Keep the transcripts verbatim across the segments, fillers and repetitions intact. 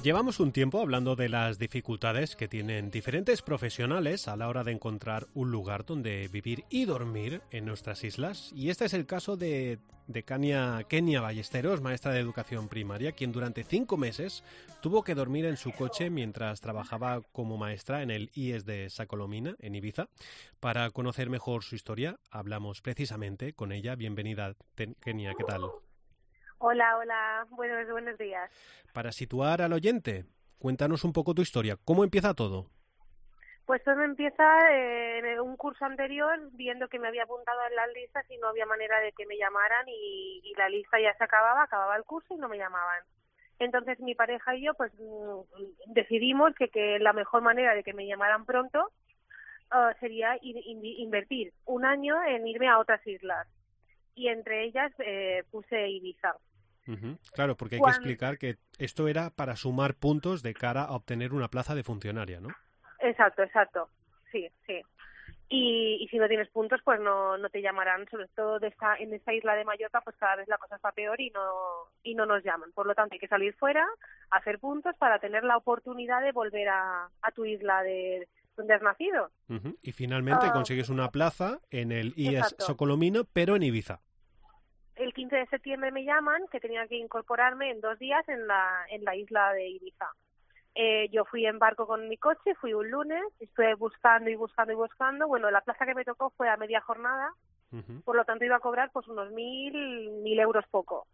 Llevamos un tiempo hablando de las dificultades que tienen diferentes profesionales a la hora de encontrar un lugar donde vivir y dormir en nuestras islas. Y este es el caso de, de Kenia, Kenia Ballesteros, maestra de educación primaria, quien durante cinco meses tuvo que dormir en su coche mientras trabajaba como maestra en el I E S de Sacolomina, en Ibiza. Para conocer mejor su historia, hablamos precisamente con ella. Bienvenida, Kenia, ¿qué tal? Hola, hola, buenos, buenos días. Para situar al oyente, cuéntanos un poco tu historia. ¿Cómo empieza todo? Pues todo empieza eh, en un curso anterior, viendo que me había apuntado en las listas y no había manera de que me llamaran y, y la lista ya se acababa, acababa el curso y no me llamaban. Entonces mi pareja y yo pues decidimos que, que la mejor manera de que me llamaran pronto uh, sería in, in, invertir un año en irme a otras islas. Y entre ellas eh, puse Ibiza. Uh-huh. Claro, porque hay Cuando... que explicar que esto era para sumar puntos de cara a obtener una plaza de funcionaria, ¿no? Exacto, exacto, sí, sí. Y, y si no tienes puntos, pues no no te llamarán, sobre todo de esta, en esta isla de Mallorca, pues cada vez la cosa está peor y no y no nos llaman. Por lo tanto, hay que salir fuera, hacer puntos para tener la oportunidad de volver a, a tu isla de donde has nacido. Uh-huh. Y finalmente uh, consigues una plaza en el I E S Sacolomina, pero en Ibiza. El quince de septiembre me llaman que tenía que incorporarme en dos días en la en la isla de Ibiza. Eh, yo fui en barco con mi coche, fui un lunes, estuve buscando y buscando y buscando. Bueno, la plaza que me tocó fue a media jornada, uh-huh. Por lo tanto iba a cobrar pues unos mil, mil euros poco.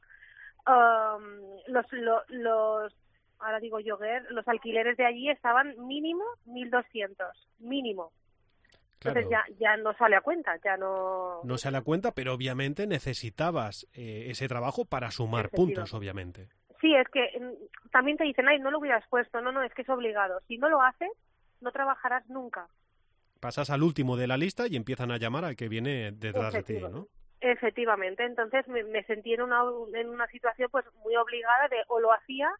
Um, los, lo, los, ahora digo yo, los alquileres de allí estaban mínimo mil doscientos, mínimo. Entonces claro. ya, ya no sale a cuenta, ya no... No sale a cuenta, pero obviamente necesitabas eh, ese trabajo para sumar puntos, obviamente. Sí, es que también te dicen, ay, no lo hubieras puesto, no, no, es que es obligado. Si no lo haces, no trabajarás nunca. Pasas al último de la lista y empiezan a llamar al que viene detrás de ti, ¿no? Efectivamente, entonces me, me sentí en una, en una situación pues muy obligada de o lo hacía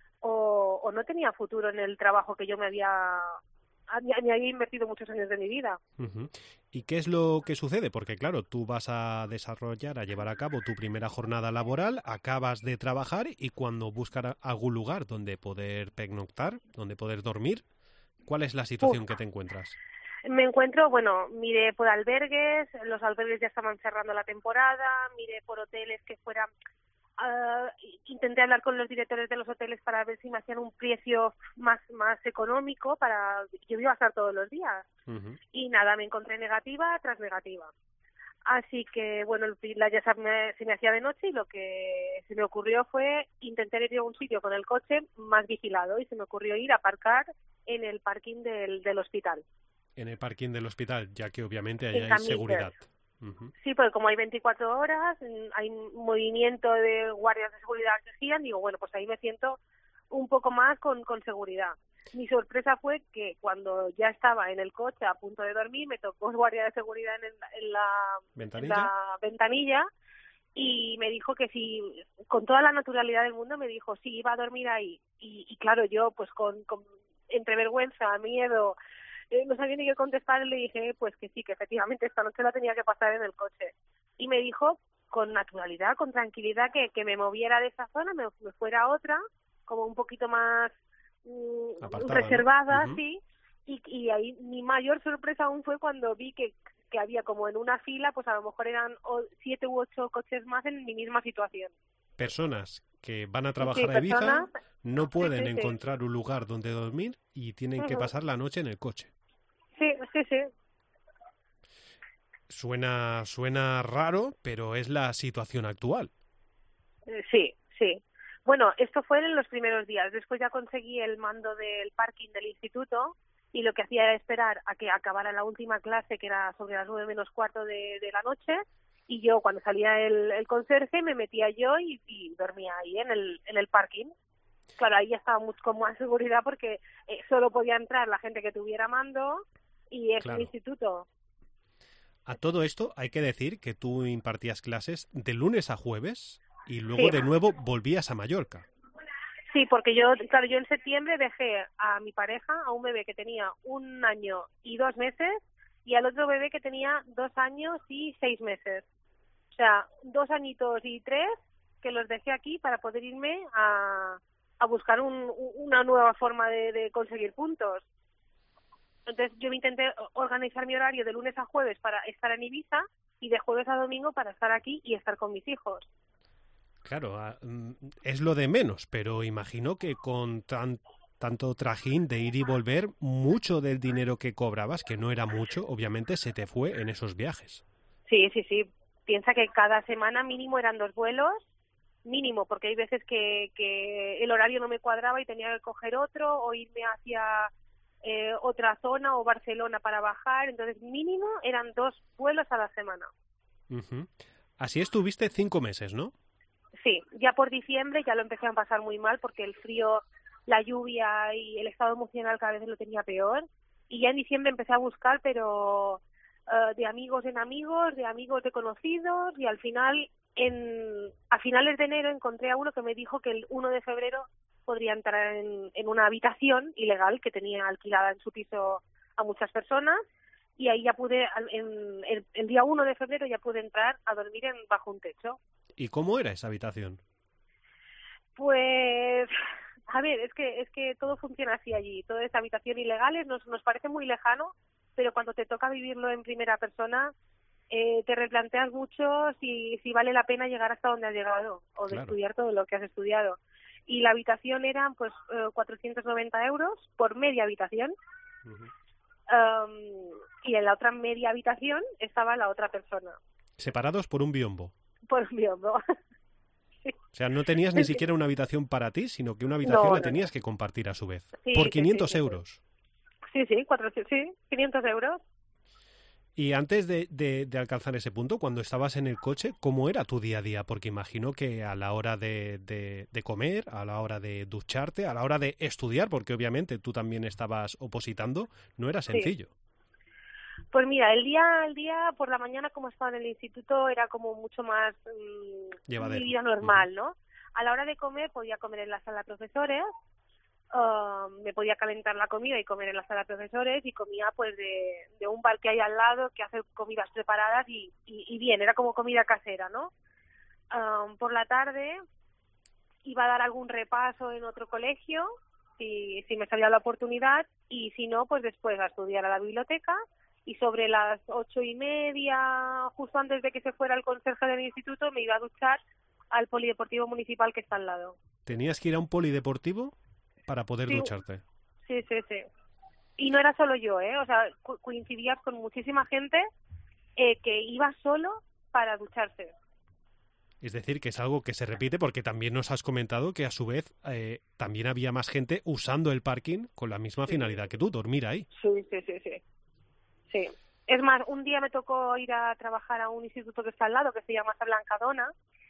o, o no tenía futuro en el trabajo que yo me había... me había invertido muchos años de mi vida. Uh-huh. ¿Y qué es lo que sucede? Porque claro, tú vas a desarrollar, a llevar a cabo tu primera jornada laboral, acabas de trabajar y cuando buscas algún lugar donde poder pernoctar, donde poder dormir, ¿cuál es la situación Uf. que te encuentras? Me encuentro, bueno, miré por albergues, los albergues ya estaban cerrando la temporada, miré por hoteles que fueran... Uh, intenté hablar con los directores de los hoteles para ver si me hacían un precio más más económico para yo iba a estar todos los días uh-huh. Y nada, me encontré negativa tras negativa, así que bueno, la ya se me, se me hacía de noche y lo que se me ocurrió fue intentar ir a un sitio con el coche más vigilado y se me ocurrió ir a aparcar en el parking del, del hospital. En el parking del hospital, ya que obviamente ahí hay seguridad. Uh-huh. Sí, porque como hay veinticuatro horas, hay movimiento de guardias de seguridad que giran, digo, bueno, pues ahí me siento un poco más con, con seguridad. Mi sorpresa fue que cuando ya estaba en el coche a punto de dormir, me tocó un guardia de seguridad en, el, en, la, ¿Ventanilla? en la ventanilla y me dijo que si, con toda la naturalidad del mundo, me dijo, sí, iba a dormir ahí. Y, y claro, yo pues con, con entre vergüenza, miedo... no sabía ni qué contestar y le dije pues que sí, que efectivamente esta noche la tenía que pasar en el coche. Y me dijo con naturalidad, con tranquilidad, que, que me moviera de esa zona, me, me fuera a otra, como un poquito más mmm, Apartada, reservada, ¿no? Uh-huh. Sí. Y, y ahí mi mayor sorpresa aún fue cuando vi que, que había como en una fila, pues a lo mejor eran o, siete u ocho coches más en mi misma situación. Personas que van a trabajar sí, a Ibiza, personas... no pueden sí, sí, encontrar sí. un lugar donde dormir y tienen uh-huh. que pasar la noche en el coche. Sí, sí, sí. Suena, suena raro, pero es la situación actual. Sí, sí. Bueno, esto fue en los primeros días. Después ya conseguí el mando del parking del instituto y lo que hacía era esperar a que acabara la última clase, que era sobre las nueve menos cuarto de, de la noche, y yo cuando salía el, el conserje me metía yo y, y dormía ahí en el, en el parking. Claro, ahí ya estaba mucho con más seguridad porque eh, solo podía entrar la gente que tuviera mando y es claro. Un instituto. A todo esto hay que decir que tú impartías clases de lunes a jueves y luego sí. de nuevo volvías a Mallorca. Sí, porque yo, claro, yo en septiembre dejé a mi pareja, a un bebé que tenía un año y dos meses y al otro bebé que tenía dos años y seis meses. O sea, dos añitos y tres que los dejé aquí para poder irme a, a buscar un, una nueva forma de, de conseguir puntos. Entonces yo me intenté organizar mi horario de lunes a jueves para estar en Ibiza y de jueves a domingo para estar aquí y estar con mis hijos. Claro, es lo de menos, pero imagino que con tan, tanto trajín de ir y volver, mucho del dinero que cobrabas, que no era mucho, obviamente se te fue en esos viajes. Sí, sí, sí. Piensa que cada semana mínimo eran dos vuelos, mínimo, porque hay veces que, que el horario no me cuadraba y tenía que coger otro o irme hacia eh, otra zona o Barcelona para bajar. Entonces mínimo eran dos vuelos a la semana. Uh-huh. Así estuviste cinco meses, ¿no? Sí, ya por diciembre ya lo empecé a pasar muy mal porque el frío, la lluvia y el estado emocional cada vez lo tenía peor. Y ya en diciembre empecé a buscar, pero uh, de amigos en amigos, de amigos de conocidos, y al final, en a finales de enero encontré a uno que me dijo que el uno de febrero podría entrar en, en una habitación ilegal que tenía alquilada en su piso a muchas personas, y ahí ya pude, en, el, el día uno de febrero ya pude entrar a dormir en, bajo un techo. ¿Y cómo era esa habitación? Pues, a ver, es que es que todo funciona así allí. Todo es habitación ilegales, nos, nos parece muy lejano, pero cuando te toca vivirlo en primera persona, eh, te replanteas mucho si, si vale la pena llegar hasta donde has llegado o de Claro. estudiar todo lo que has estudiado. Y la habitación eran, pues, eh, cuatrocientos noventa euros por media habitación. Uh-huh. Um, y en la otra media habitación estaba la otra persona. Separados por un biombo. Por un biombo. Sí. O sea, no tenías ni siquiera una habitación para ti, sino que una habitación no, la no, tenías no. que compartir a su vez. Sí, por sí, quinientos sí, sí, euros. Sí, sí, cuatrocientos, sí, quinientos euros. Y antes de, de, de alcanzar ese punto, cuando estabas en el coche, ¿cómo era tu día a día? Porque imagino que a la hora de, de, de comer, a la hora de ducharte, a la hora de estudiar, porque obviamente tú también estabas opositando, no era sencillo. Sí. Pues mira, el día el día por la mañana, como estaba en el instituto, era como mucho más mmm, mi vida normal, uh-huh. ¿no? A la hora de comer podía comer en la sala de profesores, uh, me podía calentar la comida y comer en la sala de profesores, y comía pues de, de un bar que hay al lado que hace comidas preparadas y, y, y bien, era como comida casera, ¿no? Uh, por la tarde iba a dar algún repaso en otro colegio, si, si me salía la oportunidad, y si no, pues después a estudiar a la biblioteca. Y sobre las ocho y media, justo antes de que se fuera el conserje del instituto, me iba a duchar al polideportivo municipal que está al lado. ¿Tenías que ir a un polideportivo para poder sí, ducharte? Sí, sí, sí. Y no era solo yo, ¿eh? O sea, co- coincidías con muchísima gente eh, que iba solo para ducharse. Es decir, que es algo que se repite porque también nos has comentado que a su vez eh, también había más gente usando el parking con la misma sí. finalidad que tú, dormir ahí. Sí, sí, sí, sí. Sí. Es más, un día me tocó ir a trabajar a un instituto que está al lado, que se llama Blancadona,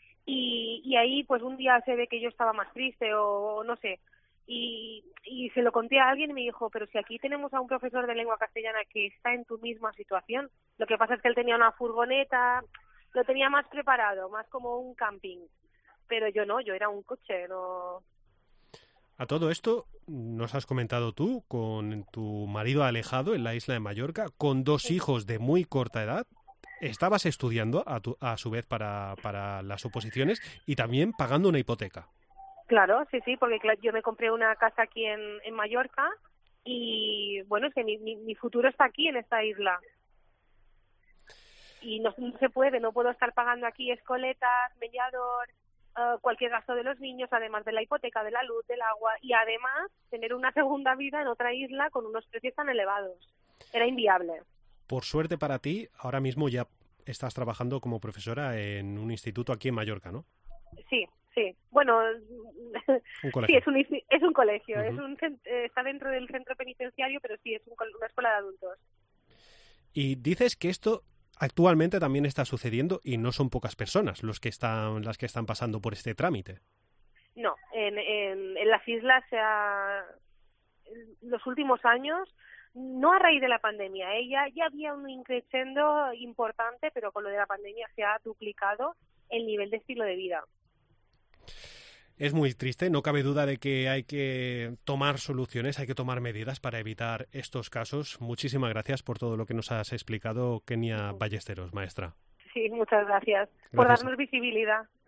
y, y ahí pues un día se ve que yo estaba más triste o, o no sé, y, y se lo conté a alguien y me dijo, pero si aquí tenemos a un profesor de lengua castellana que está en tu misma situación, lo que pasa es que él tenía una furgoneta, lo tenía más preparado, más como un camping, pero yo no, yo era un coche, no... A todo esto, nos has comentado tú, con tu marido alejado en la isla de Mallorca, con dos Sí. hijos de muy corta edad, estabas estudiando a, tu, a su vez para, para las oposiciones y también pagando una hipoteca. Claro, sí, sí, porque claro, yo me compré una casa aquí en, en Mallorca y, bueno, es que mi, mi, mi futuro está aquí, en esta isla. Y no, no se puede, no puedo estar pagando aquí escoletas, mediador, uh, cualquier gasto de los niños, además de la hipoteca, de la luz, del agua, y además tener una segunda vida en otra isla con unos precios tan elevados. Era inviable. Por suerte para ti, ahora mismo ya estás trabajando como profesora en un instituto aquí en Mallorca, ¿no? Sí, sí. Bueno, un colegio. Sí, es un, es un colegio, uh-huh. es un, está dentro del centro penitenciario, pero sí, es un, una escuela de adultos. Y dices que esto actualmente también está sucediendo y no son pocas personas los que están, las que están pasando por este trámite. No, en, en, en las islas se ha, en los últimos años, no a raíz de la pandemia, ¿eh? ya, ya había un increciendo importante, pero con lo de la pandemia se ha duplicado el nivel de estilo de vida. Es muy triste, no cabe duda de que hay que tomar soluciones, hay que tomar medidas para evitar estos casos. Muchísimas gracias por todo lo que nos has explicado, Kenia Ballesteros, maestra. Sí, muchas gracias, gracias por darnos visibilidad.